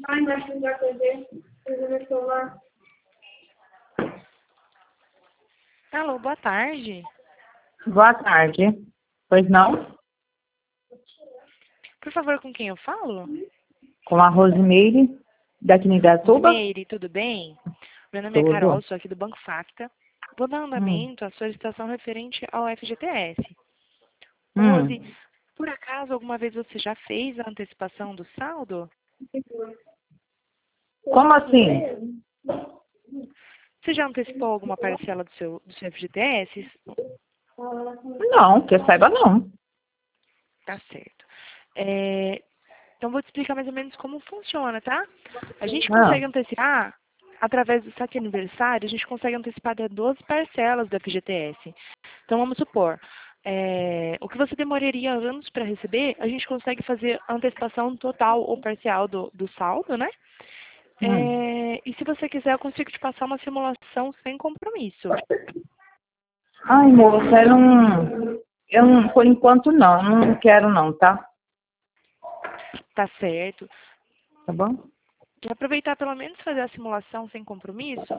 Ai, mas não vai fazer. Eu vou celular. Alô, boa tarde. Boa tarde. Pois não? Por favor, com quem eu falo? Com a Rosimeire, daqui em Indaiatuba? Meire, tudo bem? Meu nome é Carol, Tudo. sou aqui do Banco Facta. Vou dar Hum. andamento à solicitação referente ao FGTS. Hum. Rose, por acaso alguma vez você já fez a antecipação do saldo? Como assim? Você já antecipou alguma parcela do seu FGTS? Não, que eu saiba não. Tá certo. Então vou te explicar mais ou menos como funciona, tá? A gente Ah. consegue antecipar, através do saque aniversário, a gente consegue antecipar até 12 parcelas do FGTS. Então vamos supor, o que você demoraria anos para receber, a gente consegue fazer a antecipação total ou parcial do saldo, né? E se você quiser, eu consigo te passar uma simulação sem compromisso. Ai, moça, por enquanto não quero não, tá? Tá certo. Tá bom? Quer aproveitar pelo menos fazer a simulação sem compromisso?